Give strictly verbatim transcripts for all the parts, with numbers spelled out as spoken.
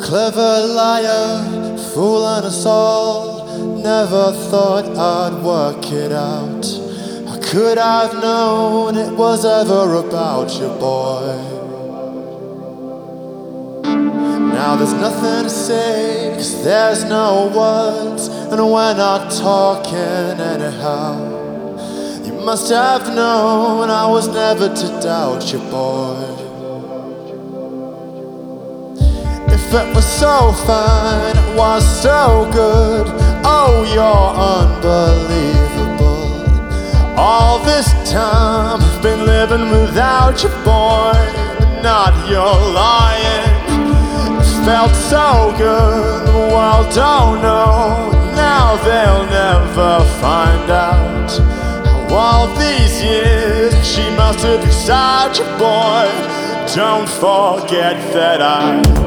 Clever liar, fooling us all. Never thought I'd work it out. How could I've known it was ever about you, boy? Now there's nothing to say, 'cause there's no words, and we're not talking anyhow. You must have known I was never to doubt you, boy. If it was so fine, it was so good, oh, you're unbelievable. All this time I've been living without you, boy, but not your lying. It felt so good, the world don't know. Now they'll never find out how all these years she must have beside you, boy. Don't forget that I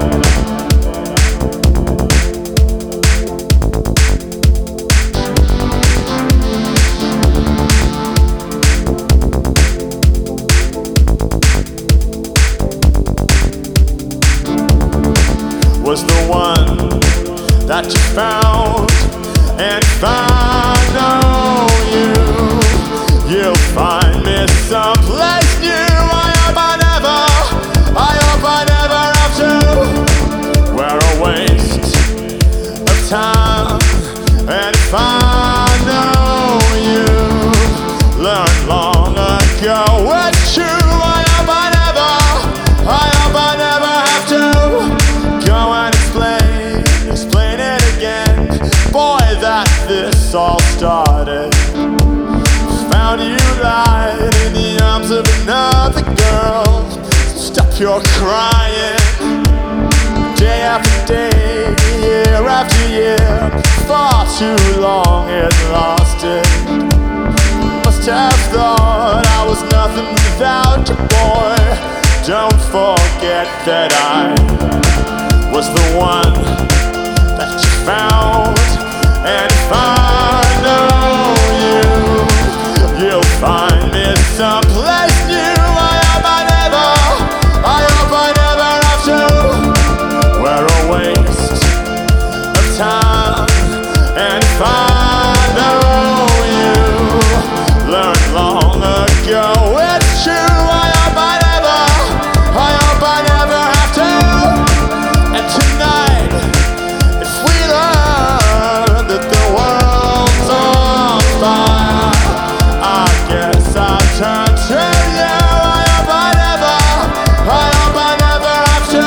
was the one that you found. And if I know you, you'll find me someplace new. I hope I never, I hope I never have to wear a waste of time. And if I know you learned long ago it's true, I hope I never, I hope I never have to go and explain, explain it again. Boy, that this all started. Found you lying in the arms of another girl. Stop your crying. Day after day, year after year, far too long it lasted. Must have thought I was nothing without you, boy. Don't forget that I was the one that you found. And if I know you, you'll find me someplace new. I hope I never, I hope I never have to wear a waste of time. And if I know you learned long ago it's true, I hope I never, I hope I never have to. And tonight, if we learn that the world's on fire, I guess I'll turn to you. I hope I never, I hope I never have to.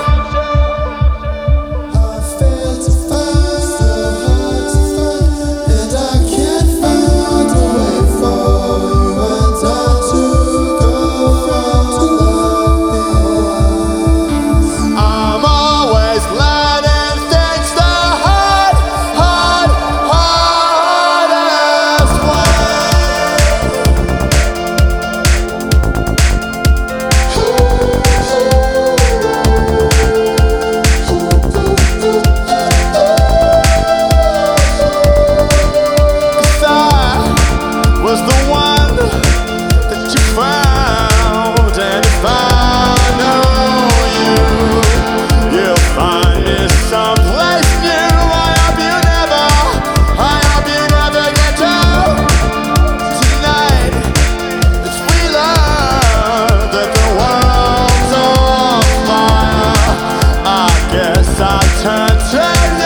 I failed to find so hard to find, and I can't find a way for you and I to go from to love this. I'm always learning things the hard, hard, hardest way. Cause I was the one that you found. And if I know you, you'll find me someplace new. I hope you never, I hope you never get down. Tonight, if we learn that the world's on fire, I guess I'll turn to you.